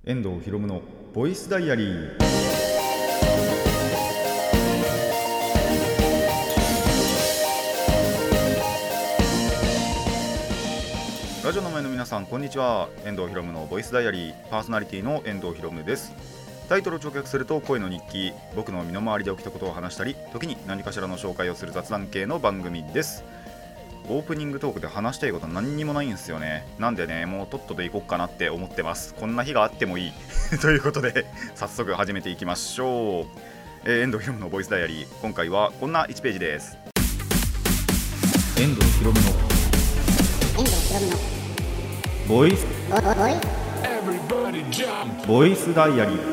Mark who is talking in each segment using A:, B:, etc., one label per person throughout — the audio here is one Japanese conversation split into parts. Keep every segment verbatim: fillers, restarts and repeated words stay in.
A: 遠藤ひろむのボイスダイアリー。ラジオの前の皆さん、こんにちは。遠藤ひろむのボイスダイアリー、パーソナリティの遠藤ひろむです。タイトルを直訳すると声の日記。僕の身の回りで起きたことを話したり、時に何かしらの紹介をする雑談系の番組です。オープニングトークで話したいこと何にもないんですよね。なんでね、もうとっとと行こっかなって思ってます。こんな日があってもいいということで早速始めていきましょう。えー、遠藤ひろむのボイスダイアリー、今回はこんないちページです。遠藤ひろむの
B: 遠藤ひろむの
A: ボイスボイスダイアリー。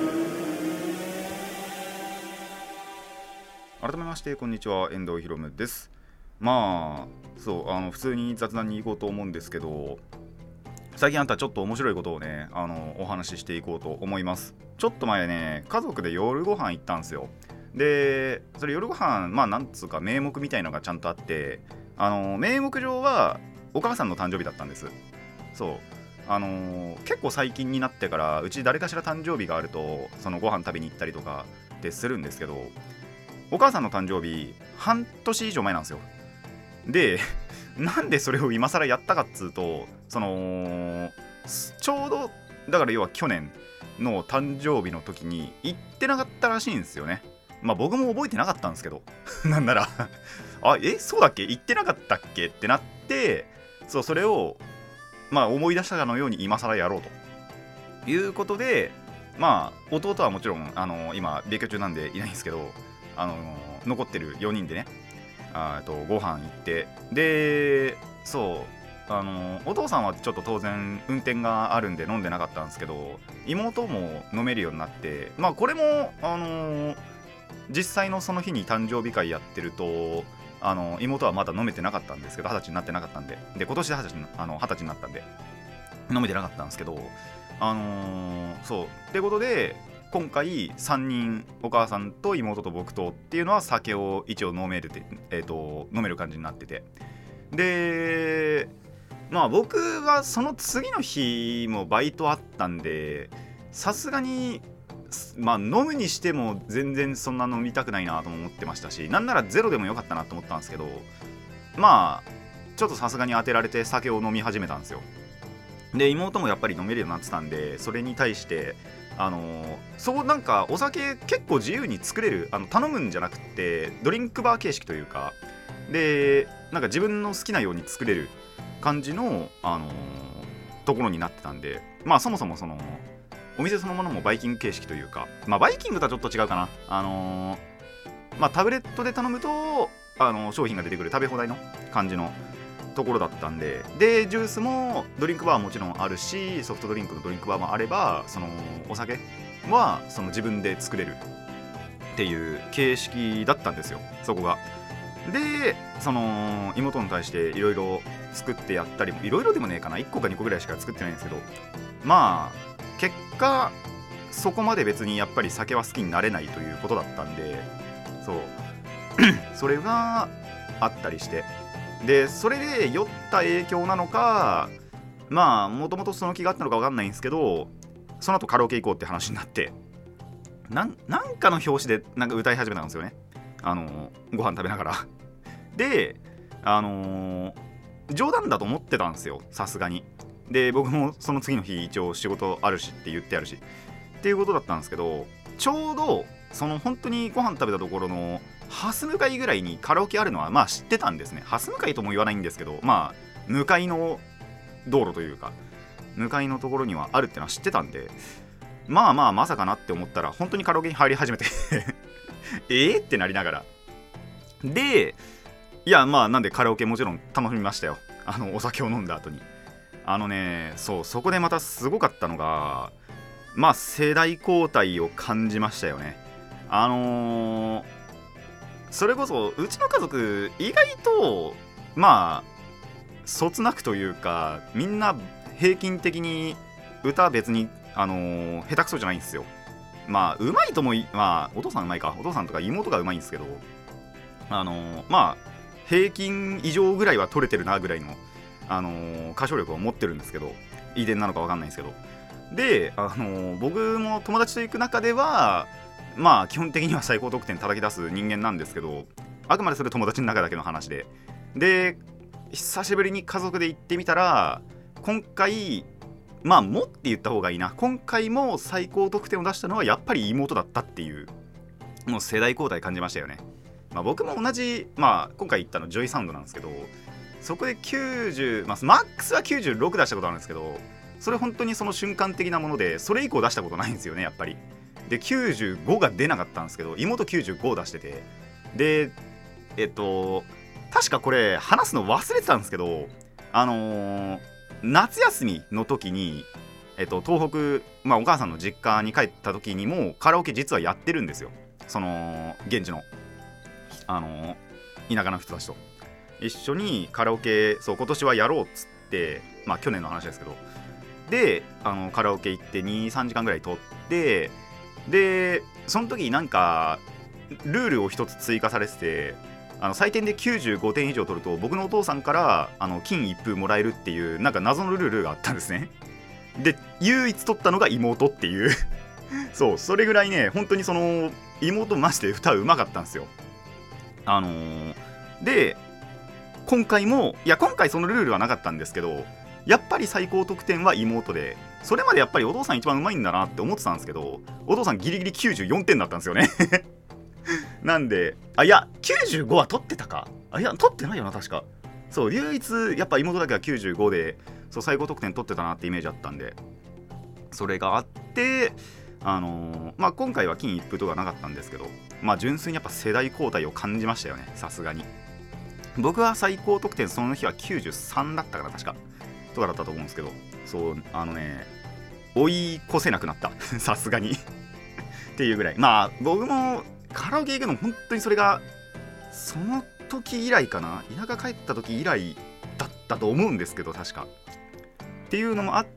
A: 改めましてこんにちは、遠藤ひろむです。まあそうあの普通に雑談に行こうと思うんですけど、最近あったちょっと面白いことをねあのお話ししていこうと思います。ちょっと前ね、家族で夜ご飯行ったんですよ。でそれ夜ご飯まあなんつうか名目みたいのがちゃんとあって、あの名目上はお母さんの誕生日だったんです。そうあのー、結構最近になってからうち誰かしら誕生日があるとそのご飯食べに行ったりとかでするんですけど、お母さんの誕生日半年以上前なんですよ。でなんでそれを今更やったかっつうと、そのちょうどだから要は去年の誕生日の時に行ってなかったらしいんですよね。まあ僕も覚えてなかったんですけどなんならあえそうだっけ行ってなかったっけってなって、そうそれをまあ思い出したかのように今更やろうということで、まあ弟はもちろんあの今別居中なんでいないんですけど、あの残ってるよにんでね、あとご飯行って、でそうあのお父さんはちょっと当然運転があるんで飲んでなかったんですけど、妹も飲めるようになって、まあこれもあの実際のその日に誕生日会やってると、あの妹はまだ飲めてなかったんですけど、二十歳になってなかったんで、で今年で二十歳にあの二十歳になったんで飲めてなかったんですけど、あのー、そうってことで今回さんにん、お母さんと妹と僕とっていうのは酒を一応飲めるて、えーと、飲める感じになってて、でまあ僕はその次の日もバイトあったんで、さすがにまあ飲むにしても全然そんな飲みたくないなとも思ってましたし、なんならゼロでもよかったなと思ったんですけど、まあちょっとさすがに当てられて酒を飲み始めたんですよ。で妹もやっぱり飲めるようになってたんで、それに対してあのー、そうなんかお酒結構自由に作れる、あの頼むんじゃなくてドリンクバー形式というかで、なんか自分の好きなように作れる感じの、あのー、ところになってたんで、まあそもそもそのお店そのものもバイキング形式というか、まあバイキングとはちょっと違うかな、あのー、まあタブレットで頼むと、あのー、商品が出てくる食べ放題の感じのところだったんで、でジュースもドリンクバーはもちろんあるし、ソフトドリンクのドリンクバーもあれば、そのお酒はその自分で作れるっていう形式だったんですよ、そこが。でその妹に対していろいろ作ってやったりも、いろいろでもねえかな、いっこかにこぐらいしか作ってないんですけど、まあ結果そこまで別にやっぱり酒は好きになれないということだったんで、そうそれがあったりして、でそれで酔った影響なのか、まあもともとその気があったのか分かんないんですけど、その後カラオケ行こうって話になって、なん、なんかの表紙でなんか歌い始めたんですよね、あのー、ご飯食べながらであのー、冗談だと思ってたんですよ、さすがに。で僕もその次の日一応仕事あるしって言ってあるしっていうことだったんですけど、ちょうどその本当にご飯食べたところのハス向かいぐらいにカラオケあるのはまあ知ってたんですね。ハス向かいとも言わないんですけど、まあ向かいの道路というか向かいのところにはあるってのは知ってたんで、まあまあまさかなって思ったら本当にカラオケに入り始めてえーってなりながら、でいやまあなんでカラオケもちろん楽しみましたよ、あのお酒を飲んだ後に。あのねそうそこでまたすごかったのが、まあ世代交代を感じましたよね。あのー、それこそうちの家族意外とまあそつなくというか、みんな平均的に歌別にあのー、下手くそじゃないんですよ。まあうまいともいまあお父さんうまいか、お父さんとか妹がうまいんですけど、あのー、まあ平均以上ぐらいは取れてるなぐらいの、あのー、歌唱力を持ってるんですけど、遺伝なのか分かんないんですけど、 で、あのー、僕も友達と行く中ではまあ基本的には最高得点叩き出す人間なんですけど、あくまでそれ友達の中だけの話で、で久しぶりに家族で行ってみたら、今回まあもって言った方がいいな、今回も最高得点を出したのはやっぱり妹だったっていう、もう世代交代感じましたよね。まあ、僕も同じ、まあ今回行ったのジョイサウンドなんですけど、そこできゅうじゅう、まあ、マックスはきゅうじゅうろく出したことあるんですけど、それ本当にその瞬間的なもので、それ以降出したことないんですよね、やっぱり。できゅうじゅうごが出なかったんですけど、妹きゅうじゅうご出してて、でえっと確かこれ話すの忘れてたんですけど、あのー、夏休みの時に、えっと、東北、まあ、お母さんの実家に帰った時にもカラオケ実はやってるんですよ。その現地の、あのー、田舎の人たちと一緒にカラオケ、そう今年はやろうっつって、まあ去年の話ですけど、であのカラオケ行ってにさんじかんぐらい撮って、でその時なんかルールを一つ追加されてて、あの採点できゅうじゅうごてん以上取ると僕のお父さんからあの金一封もらえるっていうなんか謎のルールがあったんですね。で唯一取ったのが妹っていうそう、それぐらいね、本当にその妹マジで歌うまかったんですよ。あのー、で今回も、いや今回そのルールはなかったんですけど、やっぱり最高得点は妹で、それまでやっぱりお父さん一番うまいんだなって思ってたんですけど、お父さんギリギリきゅうじゅうよんてんだったんですよねなんで、あ、いやきゅうじゅうごは取ってたか、あ、いや取ってないよな確か。そう、唯一やっぱ妹だけはきゅうじゅうごで、そう最高得点取ってたなってイメージあったんで、それがあって、あのー、まあ今回は金一封とかなかったんですけど、まあ純粋にやっぱ世代交代を感じましたよね、さすがに。僕は最高得点その日はきゅうじゅうさんだったかな確かとかだったと思うんですけど、そうあのね追い越せなくなったさすがにっていうぐらい。まあ僕もカラオケ行くの本当にそれがその時以来かな、田舎帰った時以来だったと思うんですけど、確かっていうのもあって、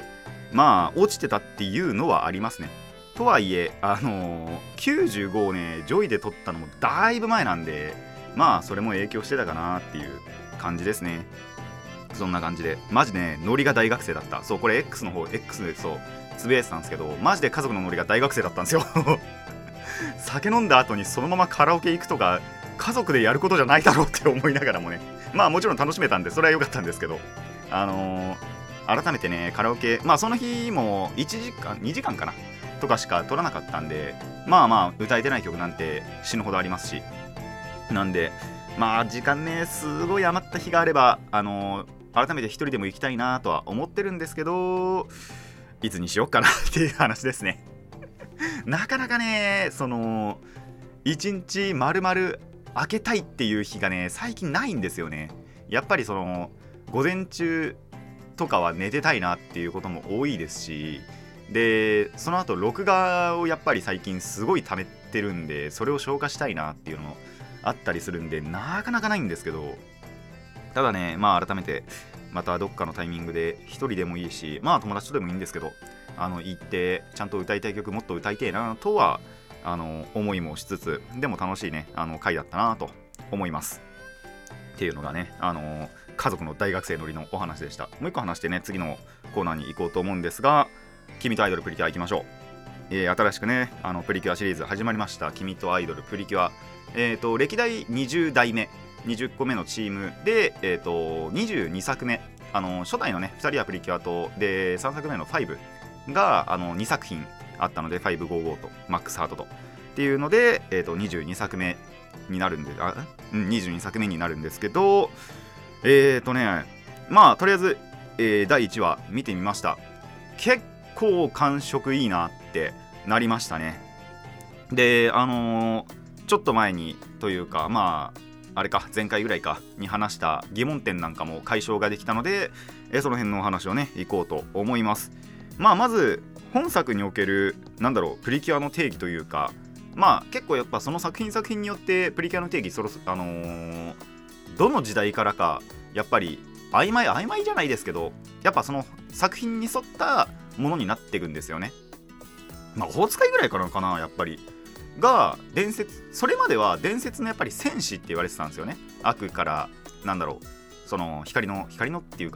A: まあ落ちてたっていうのはありますね。とはいえあのー、きゅうじゅうごをねジョイで取ったのもだいぶ前なんで、まあそれも影響してたかなっていう感じですね。そんな感じでマジねノリが大学生だった。そうこれ X の方 X でそうつぶやいてたんですけど、マジで家族のノリが大学生だったんですよ酒飲んだ後にそのままカラオケ行くとか家族でやることじゃないだろうって思いながらもね、まあもちろん楽しめたんでそれは良かったんですけど、あのー、改めてねカラオケ、まあその日もいちじかんにじかんかなとかしか撮らなかったんで、まあまあ歌えてない曲なんて死ぬほどありますし、なんでまあ時間ねすごい余った日があれば、あのー、改めて一人でも行きたいなとは思ってるんですけど、いつにしよっかなっていう話ですねなかなかねその一日丸々開けたいっていう日がね最近ないんですよね。やっぱりその午前中とかは寝てたいなっていうことも多いですし、でその後録画をやっぱり最近すごい溜めてるんで、それを消化したいなっていうのもあったりするんでなかなかないんですけど、ただねまあ改めてまたどっかのタイミングで一人でもいいし、まあ友達とでもいいんですけど、あの行ってちゃんと歌いたい曲もっと歌いたいなとはあの思いもしつつ、でも楽しいねあの回だったなと思いますっていうのがね、あの家族の大学生乗りのお話でした。もう一個話してね次のコーナーに行こうと思うんですが、君とアイドルプリキュア行きましょう。えー、新しくねあのプリキュアシリーズ始まりました。君とアイドルプリキュア、えーと歴代にじゅう代目にじゅっこめのチームで、えーとにじゅうにさくめ、あの初代のねふたりはプリキュアとでさんさくめのファイブがあのにさく品あったので、ファイブごじゅうごとマックスハートとっていうので、えーとにじゅうにさくめになるんで、あ、うん、にじゅうにさくめになるんですけど、えーとねまあとりあえず、えー、だいいちわ見てみました。結構感触いいなってなりましたね。であのー、ちょっと前にというかまああれか前回ぐらいかに話した疑問点なんかも解消ができたので、えー、その辺のお話をねいこうと思います。まあまず本作におけるなんだろうプリキュアの定義というか、まあ結構やっぱその作品作品によってプリキュアの定義そろあのー、どの時代からかやっぱり曖昧曖昧じゃないですけど、やっぱその作品に沿ったものになっていくんですよね。まあ大使いぐらいからかなやっぱりが伝説、それまでは伝説のやっぱり戦士って言われてたんですよね。悪からなんだろうその光の光のっていうか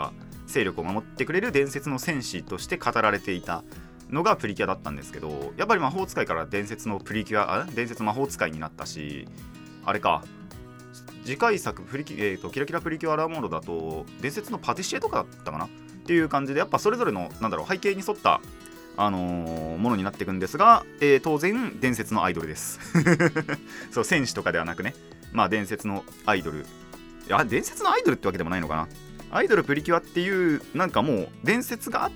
A: 勢力を守ってくれる伝説の戦士として語られていたのがプリキュアだったんですけど、やっぱり魔法使いから伝説のプリキュアあ伝説魔法使いになったし、あれか次回作プリキ、えーと、キラキラプリキュアアラーモードだと伝説のパティシエとかだったかなっていう感じで、やっぱそれぞれのなんだろう背景に沿った、あのー、ものになっていくんですが、えー、当然伝説のアイドルですそう戦士とかではなくね、まあ伝説のアイドル、いや伝説のアイドルってわけでもないのかな。アイドルプリキュアっていうなんかもう伝説があって、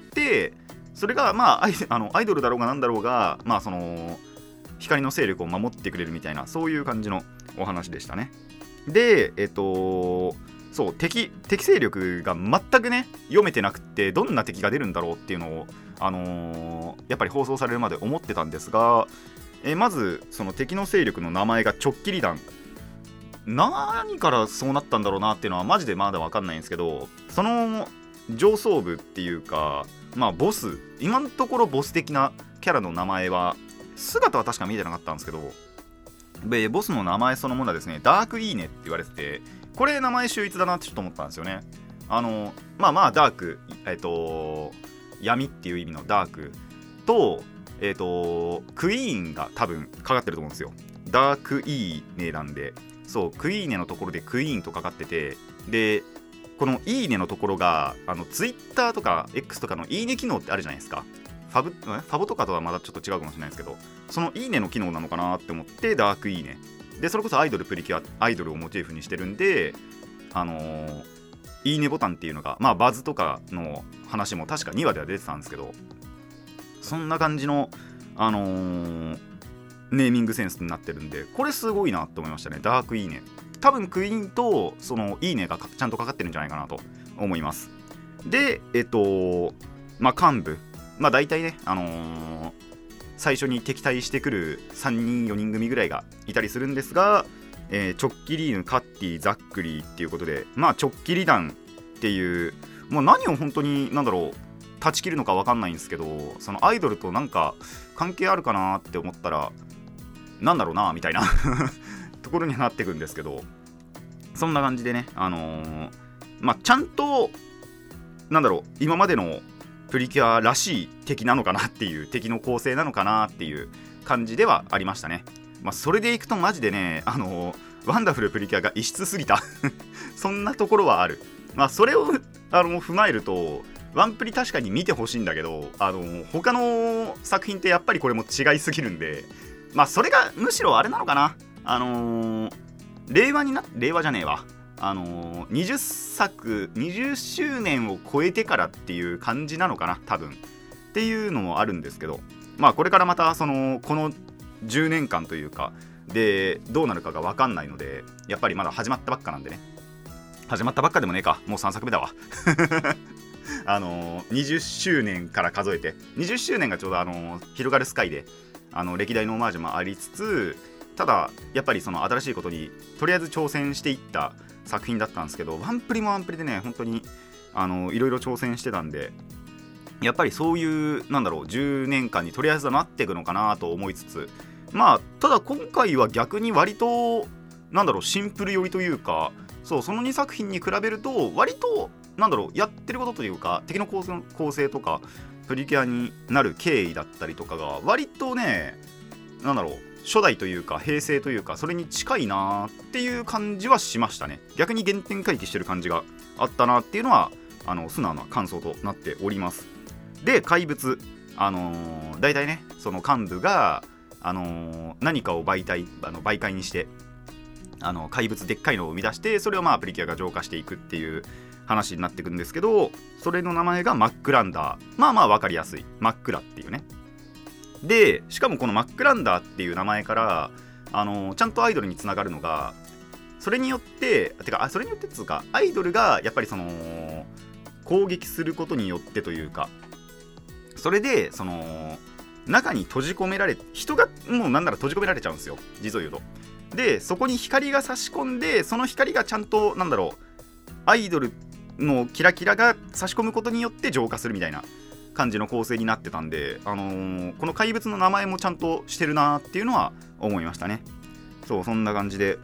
A: それがまあア イ, あのアイドルだろうがなんだろうが、まあその光の勢力を守ってくれるみたいな、そういう感じのお話でしたね。でえっとそう敵敵勢力が全くね読めてなくて、どんな敵が出るんだろうっていうのを、あのー、やっぱり放送されるまで思ってたんですが、えまずその敵の勢力の名前が直切り弾、何からそうなったんだろうなっていうのはマジでまだ分かんないんですけど、その上層部っていうか、まあボス、今のところボス的なキャラの名前は、姿は確か見てなかったんですけど、でボスの名前そのものはですね、ダークイーネって言われてて、これ名前秀逸だなってちょっと思ったんですよね。あのまあまあダーク、えっと闇っていう意味のダークと、えっとクイーンが多分かかってると思うんですよ。ダークイーネなんで、そうクイーネのところでクイーンとかかってて、でこのいいねのところが、あのツイッターとか X とかのいいね機能ってあるじゃないですか。ファブ、ファボとかとはまだちょっと違うかもしれないですけど、そのいいねの機能なのかなって思って、ダークいいねで、それこそアイドルプリキュアアイドルをモチーフにしてるんで、あのー、いいねボタンっていうのが、まあバズとかの話も確かにわでは出てたんですけど、そんな感じのあのー、ネーミングセンスになってるんで、これすごいなって思いましたね。ダークいいね、多分クイーンとそのいいねがちゃんとかかってるんじゃないかなと思います。でえっとまあ幹部、まあ大体ね、あのー、最初に敵対してくるさんにんよにん組ぐらいがいたりするんですが、えー、チョッキリーヌ、カッティ、ザックリーっていうことで、まあ直キリ弾っていう、もう何を本当になんだろう断ち切るのか分かんないんですけど、そのアイドルとなんか関係あるかなって思ったら、なんだろうなみたいなところになってくんですけど、そんな感じでね、あのー、まあちゃんとなんだろう今までのプリキュアらしい敵なのかなっていう、敵の構成なのかなっていう感じではありましたね。まあそれでいくとマジでね、あのー、ワンダフルプリキュアが異質すぎたそんなところはある。まあそれをあの踏まえると、ワンプリ確かに見てほしいんだけど、あのー、他の作品ってやっぱりこれも違いすぎるんで、まあそれがむしろあれなのかな、あのー、令和にな令和じゃねえわあのー、にじゅっさくにじゅっしゅうねんを超えてからっていう感じなのかな多分っていうのもあるんですけど、まあこれからまたそのこのじゅうねんかんというかでどうなるかが分かんないので、やっぱりまだ始まったばっかなんでね、始まったばっかでもねえか、もうさんさくめだわあのー、にじゅっしゅうねんから数えてにじゅっしゅうねんがちょうどあのー、広がるスカイであの歴代のオマージュもありつつ、ただやっぱりその新しいことにとりあえず挑戦していった作品だったんですけど、ワンプリもワンプリでね本当にあのいろいろ挑戦してたんで、やっぱりそういうなんだろうじゅうねんかんにとりあえずはなっていくのかなと思いつつ、まあただ今回は逆に割となんだろうシンプル寄りというか、そうそのにさく品に比べると割となんだろうやってることというか、敵の構成、構成とかプリキュアになる経緯だったりとかが割とね、なんだろう初代というか平成というかそれに近いなっていう感じはしましたね。逆に原点回帰してる感じがあったなっていうのはあの素直な感想となっております。で怪物、あのー、大体ねその幹部が、あのー、何かを媒体あの媒介にしてあの怪物でっかいのを生み出して、それをまあプリキュアが浄化していくっていう話になってくるんですけど、それの名前がマックランダー、まあまあ分かりやすいマックラっていうね。でしかもこのマックランダーっていう名前からあのちゃんとアイドルにつながるのが、それによっててかあそれによってっつうかアイドルがやっぱりその攻撃することによってというか、それでその中に閉じ込められ人がもうなんなら閉じ込められちゃうんですよ、実を言うと。でそこに光が差し込んで、その光がちゃんとなんだろうアイドルのキラキラが差し込むことによって浄化するみたいな感じの構成になってたんで、あのー、この怪物の名前もちゃんとしてるなっていうのは思いましたね。そうそんな感じで、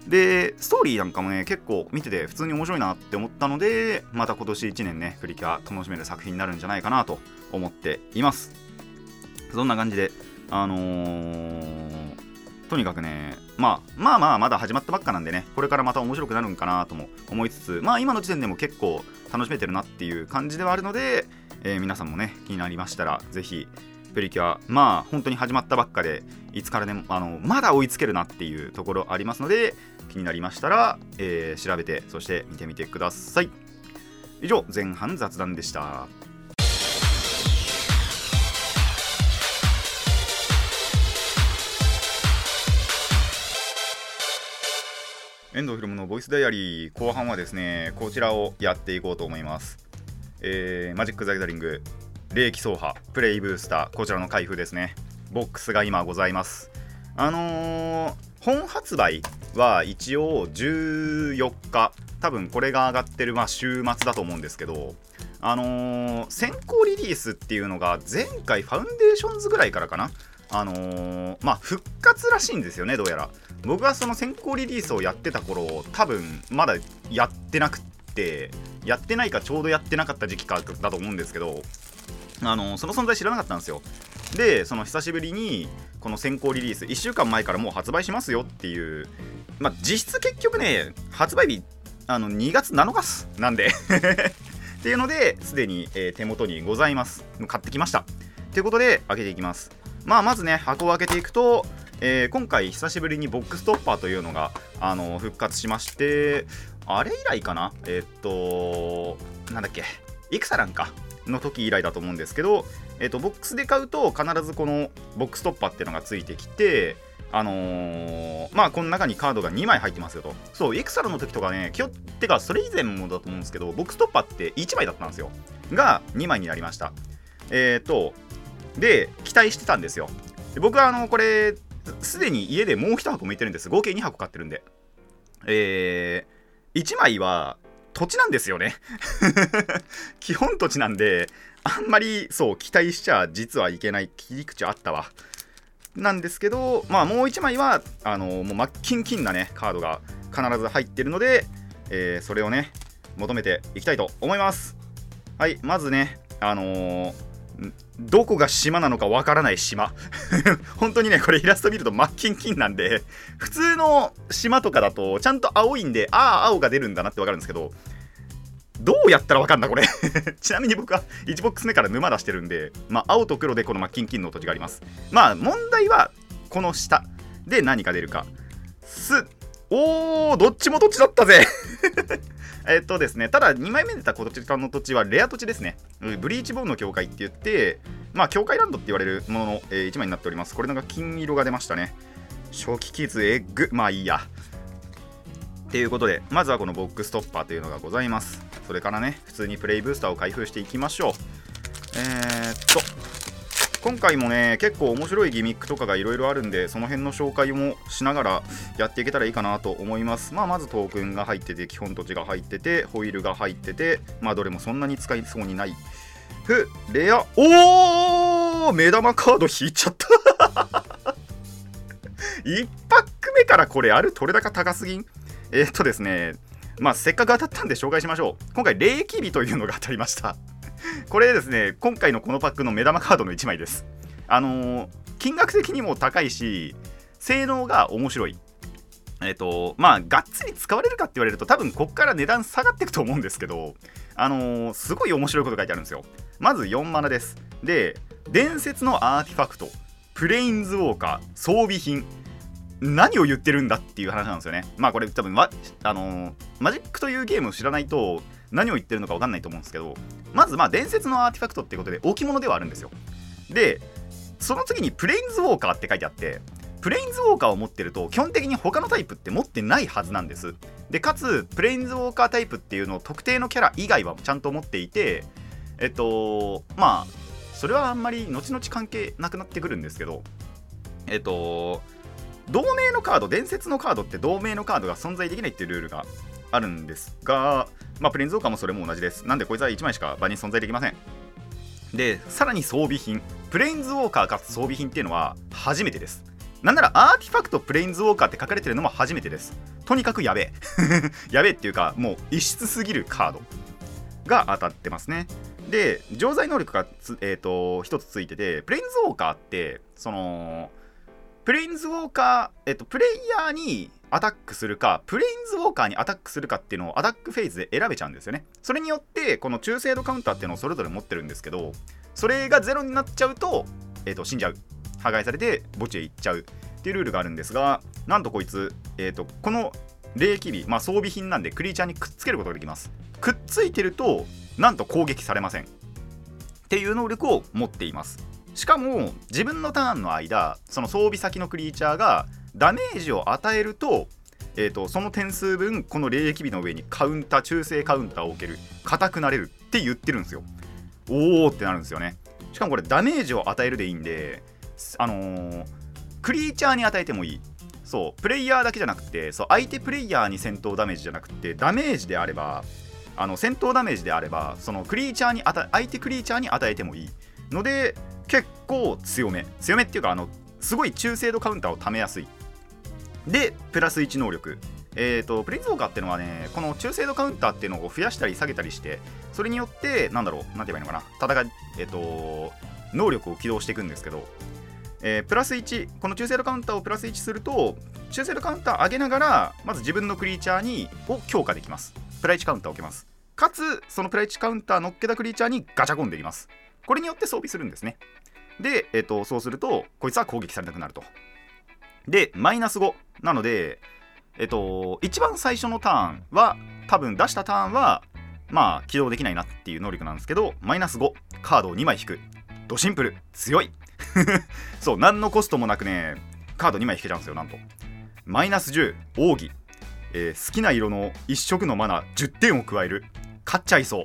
A: でストーリーなんかもね結構見てて普通に面白いなって思ったので、また今年いちねんねプリキュア楽しめる作品になるんじゃないかなと思っています。そんな感じであのー、とにかくね、まあ、まあまあまだ始まったばっかなんでね、これからまた面白くなるんかなとも思いつつ、まあ今の時点でも結構楽しめてるなっていう感じではあるので、えー、皆さんもね気になりましたらぜひプリキュア、まあ本当に始まったばっかでいつからでもあのまだ追いつけるなっていうところありますので、気になりましたら、えー、調べてそして見てみてください。以上前半雑談でした。遠藤ひろむのボイスダイアリー後半はですね、こちらをやっていこうと思います。えー、マジック・ザ・ギャザリング霊気走破プレイブースター、こちらの開封ですね。ボックスが今ございます。あのー、本発売は一応じゅうよっか、多分これが上がってる、まあ、週末だと思うんですけど、あのー、先行リリースっていうのが前回ファウンデーションズぐらいからかな、あのー、まあ復活らしいんですよね。どうやら僕はその先行リリースをやってた頃、多分まだやってなくってやってないかちょうどやってなかった時期かだと思うんですけど、あのー、その存在知らなかったんですよ。でその久しぶりにこの先行リリースいっしゅうかんまえからもう発売しますよっていう、まあ実質結局ね発売日あのにがつなのかっすなんでっていうのですでに、えー、手元にございます。買ってきましたということで開けていきます。まあまずね箱を開けていくと、えー、今回久しぶりにボックストッパーというのが、あのー、復活しまして、あれ以来かな、えー、っとなんだっけイクサランかの時以来だと思うんですけど、えー、っとボックスで買うと必ずこのボックストッパーっていうのがついてきて、あのー、まあこの中にカードがにまい入ってますよと。そうイクサラの時とかね、今日ってかそれ以前もだと思うんですけど、ボックストッパーっていちまいだったんですよがにまいになりました。えー、っとで期待してたんですよ。で僕はあのこれすでに家でもういち箱向いてるんです。合計に箱買ってるんで、えー、いちまいは土地なんですよね基本土地なんで、あんまりそう期待しちゃ実はいけない切り口あったわなんですけど、まあもういちまいはあのもうマッキンキンなねカードが必ず入ってるので、えー、それをね求めていきたいと思います。はい、まずねあのーどこが島なのかわからない島本当にねこれイラスト見ると真っキンキンなんで、普通の島とかだとちゃんと青いんで、ああ青が出るんだなってわかるんですけど、どうやったらわかんだこれちなみに僕はいちボックス目から沼出してるんで、まあ青と黒でこの真っキンキンの土地があります。まあ問題はこの下で何か出るか。すおーどっちも土地だったぜえっとですね、ただにまいめ出たこちらの土地はレア土地ですね。ブリーチボーンの境界って言って、まあ境界ランドって言われるものの、えー、いちまいになっております。これなんか金色が出ましたね。初期傷エッグ、まあいいやっていうことで、まずはこのボックストッパーというのがございます。それからね普通にプレイブースターを開封していきましょう。えー、っと今回もね結構面白いギミックとかがいろいろあるんで、その辺の紹介もしながらやっていけたらいいかなと思います。まあまずトークンが入ってて、基本土地が入ってて、ホイールが入ってて、まあどれもそんなに使いそうにない。ふレアおー目玉カード引いちゃったいちパック目からこれある取れ高高すぎん。えー、っとですねまあせっかく当たったんで紹介しましょう。今回霊気火というのが当たりましたこれですね今回のこのパックの目玉カードのいちまいです。あのー、金額的にも高いし性能が面白い。えっとまあがっつり使われるかって言われると多分こっから値段下がっていくと思うんですけど、あのー、すごい面白いこと書いてあるんですよ。まずよんマナです。で伝説のアーティファクト、プレインズウォーカー、装備品、何を言ってるんだっていう話なんですよね。まあこれ多分、まあのー、マジックというゲームを知らないと何を言ってるのか分かんないと思うんですけど、まずまあ伝説のアーティファクトっていうことで置物ではあるんですよ。でその次にプレインズウォーカーって書いてあって、プレインズウォーカーを持ってると基本的に他のタイプって持ってないはずなんです。でかつプレインズウォーカータイプっていうのを特定のキャラ以外はちゃんと持っていて、えっとまあそれはあんまり後々関係なくなってくるんですけど、えっと同名のカード、伝説のカードって同名のカードが存在できないっていうルールがあるんですが、まあプレインズウォーカーもそれも同じです。なんでこいつはいちまいしか場に存在できません。でさらに装備品、プレインズウォーカーかつ装備品っていうのは初めてです。 なんならアーティファクトプレインズウォーカーって書かれてるのも初めてです。とにかくやべえやべえっていうか、もう異質すぎるカードが当たってますね。で常在能力がつ、えー、と一つついてて、プレインズウォーカーってそのプレインズウォーカー、えっと、プレイヤーにアタックするかプレインズウォーカーにアタックするかっていうのをアタックフェーズで選べちゃうんですよね。それによってこの中精度カウンターっていうのをそれぞれ持ってるんですけど、それがゼロになっちゃうと、えー、と死んじゃう、破壊されて墓地へ行っちゃうっていうルールがあるんですが、なんとこいつ、えー、とこの霊気火、まあ、装備品なんでクリーチャーにくっつけることができます。くっついてるとなんと攻撃されませんっていう能力を持っています。しかも自分のターンの間、その装備先のクリーチャーがダメージを与えると、えー、とその点数分この霊気火の上にカウンター、中性カウンターを置ける、硬くなれるって言ってるんですよ。おーってなるんですよね。しかもこれダメージを与えるでいいんで、あのー、クリーチャーに与えてもいい。そうプレイヤーだけじゃなくて、そう相手プレイヤーに戦闘ダメージじゃなくて、ダメージであれば、あの戦闘ダメージであれば、そのクリーチャーに与相手クリーチャーに与えてもいいので、結構強め強めっていうか、あのすごい中精度カウンターを貯めやすい。でプラスいち能力、えーとプレインズウォーカーっていうのはね、この中精度カウンターっていうのを増やしたり下げたりして、それによってなんだろう、なんて言えばいいのかな、戦い、えっ、ー、と能力を起動していくんですけど、えー、プラスいち、この中精度カウンターをプラスいちすると、中精度カウンター上げながらまず自分のクリーチャーにを強化できます。プラいちカウンターを置けます。かつそのプラいちカウンター乗っけたクリーチャーにガチャコンできます。これによって装備するんですね。で、えー、とそうするとこいつは攻撃されなくなると。でマイナスごなので、えっと一番最初のターンは多分出したターンはまあ起動できないなっていう能力なんですけど、マイナスご、カードをにまい引く、ドシンプル、強いそう、何のコストもなくねカードにまい引けちゃうんですよ。なんとマイナスじゅう、奥義、えー、好きな色の一色のマナじゅってんを加える、勝っちゃいそう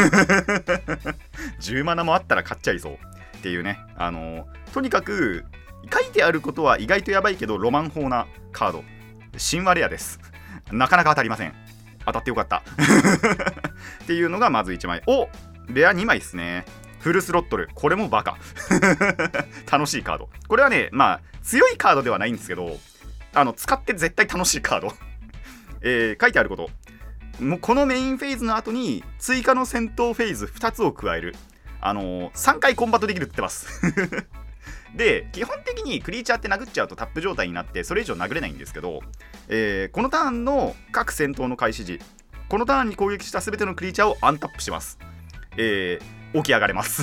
A: じゅうマナもあったら勝っちゃいそうっていうね、あのー、とにかく書いてあることは意外とやばいけどロマン法なカード、神話レアです。なかなか当たりません。当たってよかったっていうのがまずいちまい。お、レアにまいですね。フルスロットル、これもバカ楽しいカード。これはね、まあ強いカードではないんですけど、あの使って絶対楽しいカード、えー、書いてあること、もうこのメインフェーズの後に追加の戦闘フェーズふたつを加える、あのー、さんかいコンバットできるって言ってますで基本的にクリーチャーって殴っちゃうとタップ状態になってそれ以上殴れないんですけど、えー、このターンの各戦闘の開始時、このターンに攻撃した全てのクリーチャーをアンタップします。えー、起き上がれます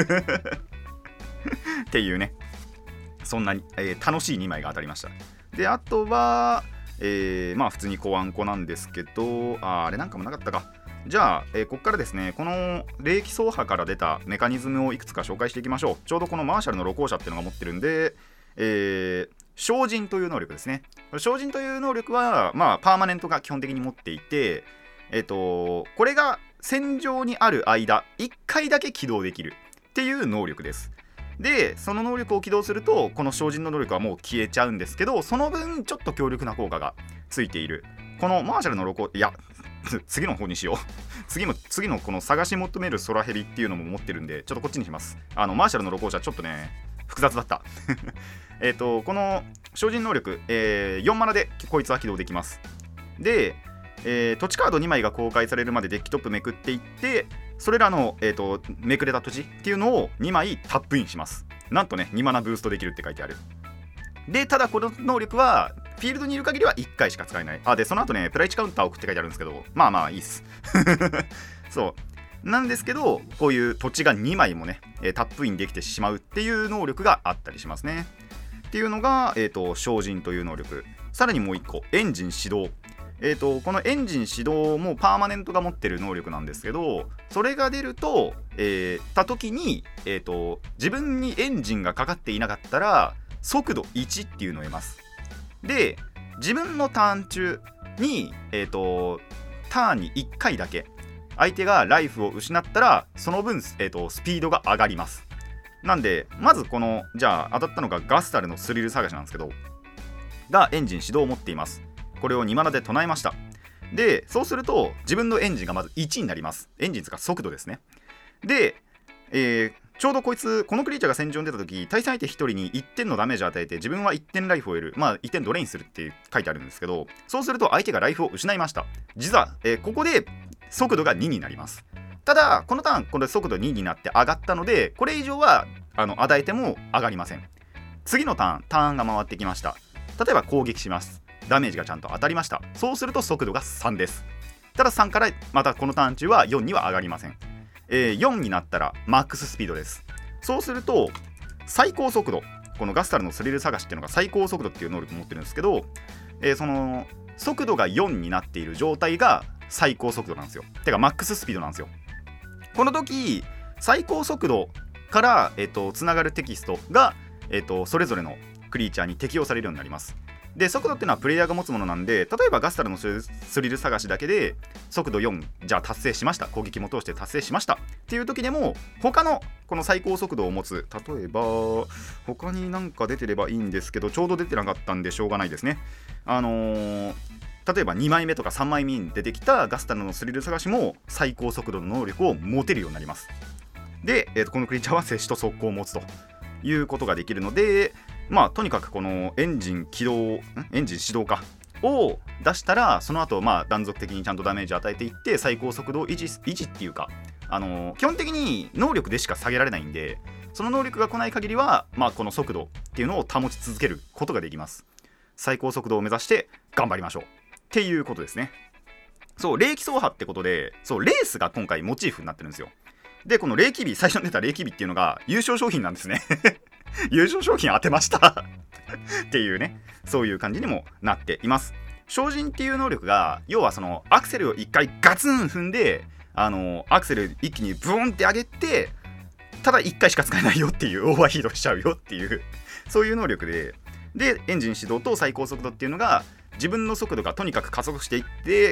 A: っていうね、そんなに、えー、楽しいにまいが当たりました。であとは、えー、まあ普通にコアンコなんですけど、あ, あれなんかもなかったか。じゃあ、えー、ここからですね、この霊気走破から出たメカニズムをいくつか紹介していきましょう。ちょうどこのマーシャルの露光者っていうのが持ってるんで、えー、精進という能力ですね。精進という能力は、まあ、パーマネントが基本的に持っていて、えっと、これが戦場にある間、いっかいだけ起動できるっていう能力です。で、その能力を起動すると、この精進の能力はもう消えちゃうんですけど、その分、ちょっと強力な効果がついている。このマーシャルの露光、いや、次の方にしよう次も次のこの探し求める空ヘビっていうのも持ってるんで、ちょっとこっちにします。あのマーシャルの露光者ちょっとね複雑だったえっとこの精進能力、えー、よんマナでこいつは起動できます。で、えー、土地カードにまいが公開されるまでデッキトップめくっていって、それらの、えー、とめくれた土地っていうのをにまいタップインします。なんとねにマナブーストできるって書いてある。でただこの能力はフィールドにいる限りはいっかいしか使えない。あでその後ねプラいちカウンターを置くって書いてあるんですけど、まあまあいいっすそうなんですけど、こういう土地がにまいもねタップインできてしまうっていう能力があったりしますね。っていうのが、えーと、精進という能力。さらにもういっこ、エンジン始動。えーと、このエンジン始動もパーマネントが持ってる能力なんですけど、それが出ると、えー、た時に、えーと、自分にエンジンがかかっていなかったら速度いちっていうのを得ます。で自分のターン中に、えーと、ターンにいっかいだけ相手がライフを失ったらその分、えーと、スピードが上がります。なんでまずこのじゃあ当たったのがガスタルのスリル探しなんですけど、がエンジン始動を持っています。これをにマナで唱えました。でそうすると自分のエンジンがまずいちになります。エンジンつか速度ですね。で、えー、 ちょうどこいつこのクリーチャーが戦場に出た時、対戦相手ひとりにいってんのダメージを与えて自分はいってんライフを得る、まあいってんドレインするって書いてあるんですけど、そうすると相手がライフを失いました。実は、えー、ここで速度がにになります。ただこのターンこれ速度にになって上がったので、これ以上はあの与えても上がりません。次のターンターンが回ってきました。例えば攻撃します。ダメージがちゃんと当たりました。そうすると速度がさんです。たださんからまたこのターン中はよんには上がりません。えー、よんになったらマックススピードです。そうすると最高速度、このガスタルのスリル探しっていうのが最高速度っていう能力を持ってるんですけど、えー、その速度がよんになっている状態が最高速度なんですよ。てかマックススピードなんですよ。この時最高速度から、えー、とつながるテキストが、えー、とそれぞれのクリーチャーに適用されるようになります。で速度っていうのはプレイヤーが持つものなんで、例えばガスタルのスリル探しだけで速度よんじゃあ達成しました、攻撃も通して達成しましたっていう時でも、他のこの最高速度を持つ、例えば他になんか出てればいいんですけど、ちょうど出てなかったんでしょうがないですね。あのー、例えばにまいめとかさんまいめに出てきたガスタルのスリル探しも最高速度の能力を持てるようになります。で、えーと、このクリーチャーは接しと速攻を持つということができるので、まあとにかくこのエンジン起動んエンジン始動かを出したら、その後まあ断続的にちゃんとダメージを与えていって最高速度を維持維持っていうか、あのー、基本的に能力でしか下げられないんで、その能力が来ない限りはまあこの速度っていうのを保ち続けることができます。最高速度を目指して頑張りましょうっていうことですね。そう、霊気走破ってことで、そうレースが今回モチーフになってるんですよ。でこの霊気日、最初に出た霊気日っていうのが優勝商品なんですね優勝商品当てましたっていうね、そういう感じにもなっています。精進っていう能力が、要はそのアクセルをいっかいガツン踏んで、あのアクセル一気にブーンって上げて、ただいっかいしか使えないよっていう、オーバーヒートしちゃうよっていうそういう能力で、でエンジン始動と最高速度っていうのが、自分の速度がとにかく加速していって、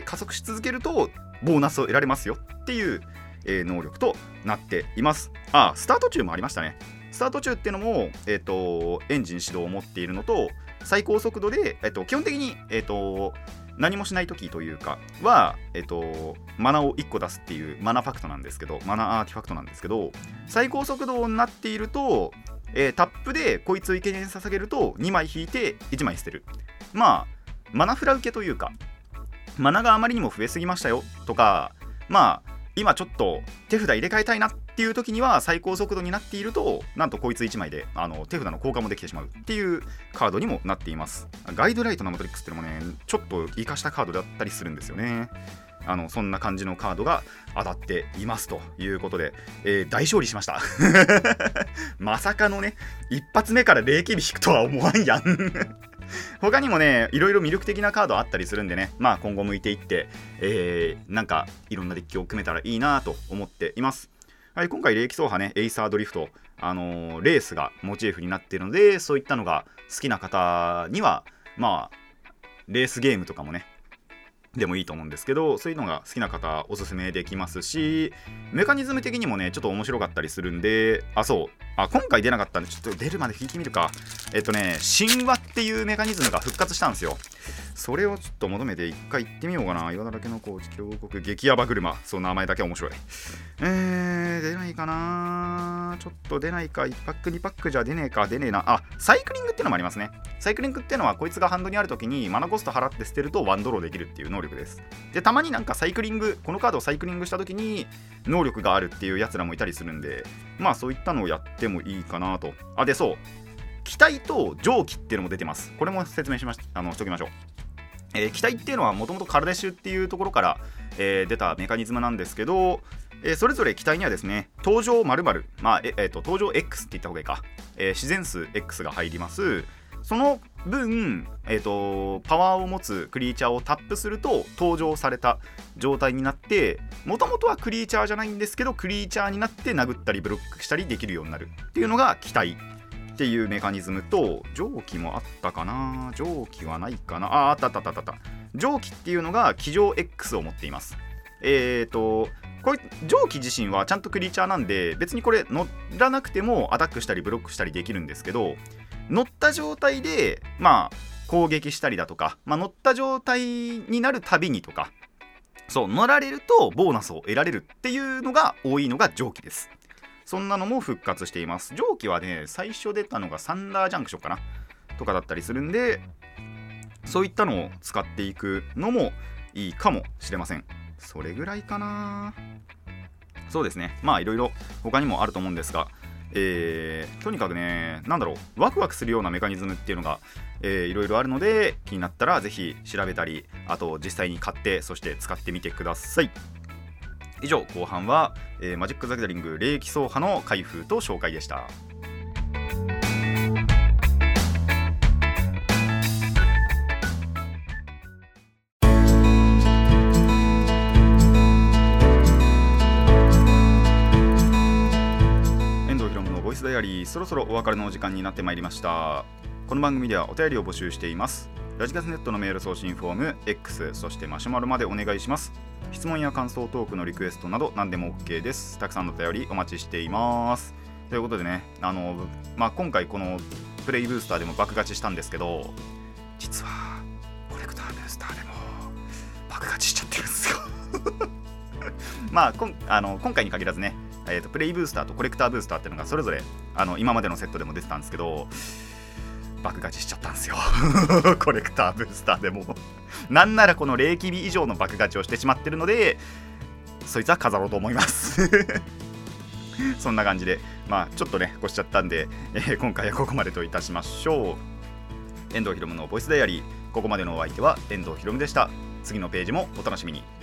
A: 加速し続けるとボーナスを得られますよっていう、えー、能力となっています。あ、スタート中もありましたね。スタート中っていうのも、えー、とエンジン始動を持っているのと、最高速度で、えー、と基本的に、えー、と何もしない時というかは、えー、とマナをいっこ出すっていうマナファクトなんですけど、マナアーティファクトなんですけど、最高速度になっていると、えー、タップでこいつを生贄に捧げるとにまい引いていちまい捨てる。まあマナフラ受けというか、マナがあまりにも増えすぎましたよとか、まあ今ちょっと手札入れ替えたいなっていう時には最高速度になっていると、なんとこいついちまいであの手札の交換もできてしまうっていうカードにもなっています。ガイドライトのマトリックスっていうのもね、ちょっと活かしたカードだったりするんですよね。あのそんな感じのカードが当たっていますということで、えー、大勝利しましたまさかのね、一発目から霊気日引くとは思わんやん他にもね、いろいろ魅力的なカードあったりするんでね、まあ今後向いていって、えー、なんかいろんなデッキを組めたらいいなと思っています。はい、今回霊気走破ね、エイサードリフト、あのー、レースがモチーフになっているので、そういったのが好きな方には、まあレースゲームとかもねでもいいと思うんですけど、そういうのが好きな方おすすめできますし、メカニズム的にもねちょっと面白かったりするんで、あそうあ今回出なかったんで、ちょっと出るまで引いてみるか。えっとね神話っていうメカニズムが復活したんですよ。それをちょっと求めて一回行ってみようかな。岩だらけの高知峡谷激ヤバ車、そう名前だけ面白い。えー出ないかな、ちょっと出ないか。いちパックにパックじゃ出ねえか。出ねえなあ。サイクリングっていうのもありますね。サイクリングっていうのはこいつがハンドにあるときにマナコスト払って捨てるとワンドローできるっていう能力です。でたまになんかサイクリング、このカードをサイクリングしたときに能力があるっていうやつらもいたりするんで、まあそういったのをやってもいいかなと。あでそう機体と蒸気っていうのも出てます。これも説明しましあのしときましょう。えー、機体っていうのはもともとカルデシュっていうところから、えー、出たメカニズムなんですけど、えー、それぞれ機体にはですね、登場〇〇、まあええー、と登場 X って言った方がいいか、えー、自然数 X が入ります。その分、えー、とパワーを持つクリーチャーをタップすると登場された状態になって、もともとはクリーチャーじゃないんですけど、クリーチャーになって殴ったりブロックしたりできるようになるっていうのが機体っていうメカニズムと、蒸気もあったかな。蒸気はないかなあ。あったあったあったあった。蒸気っていうのが機上 X を持っています。えーとこれ蒸気自身はちゃんとクリーチャーなんで、別にこれ乗らなくてもアタックしたりブロックしたりできるんですけど、乗った状態でまあ攻撃したりだとか、まあ、乗った状態になるたびにとか、そう乗られるとボーナスを得られるっていうのが多いのが蒸気です。 そんなのも復活しています。上記はね最初出たのがサンダージャンクションかなとかだったりするんで、そういったのを使っていくのもいいかもしれません。それぐらいかな。そうですね、まあいろいろ他にもあると思うんですが、えー、とにかくね、なんだろう、ワクワクするようなメカニズムっていうのが、えー、いろいろあるので、気になったらぜひ調べたり、あと実際に買ってそして使ってみてください。以上、後半は、えー、マジック・ザ・ギャザリング霊気走派の開封と紹介でした。ボイスダイアリー、そろそろお別れのお時間になってまいりました。この番組ではお便りを募集しています。ラジカセネットのメール送信フォーム、 X、 そしてマシュマロまでお願いします。質問や感想、トークのリクエストなど何でも OK です。たくさんのお便りお待ちしています。ということでね、あの、まあ、今回このプレイブースターでも爆勝ちしたんですけど、実はコレクターブースターでも爆勝ちしちゃってるんですよまあ、こんあの今回に限らずね、えーと、プレイブースターとコレクターブースターっていうのがそれぞれあの今までのセットでも出てたんですけど、爆勝ちしちゃったんですよコレクターブースターでもなんならこの霊気日以上の爆勝ちをしてしまってるので、そいつは飾ろうと思いますそんな感じで、まあちょっとね越しちゃったんで、えー、今回はここまでといたしましょう。遠藤ひろむのボイスダイアリー、ここまでのお相手は遠藤ひろむでした。次のページもお楽しみに。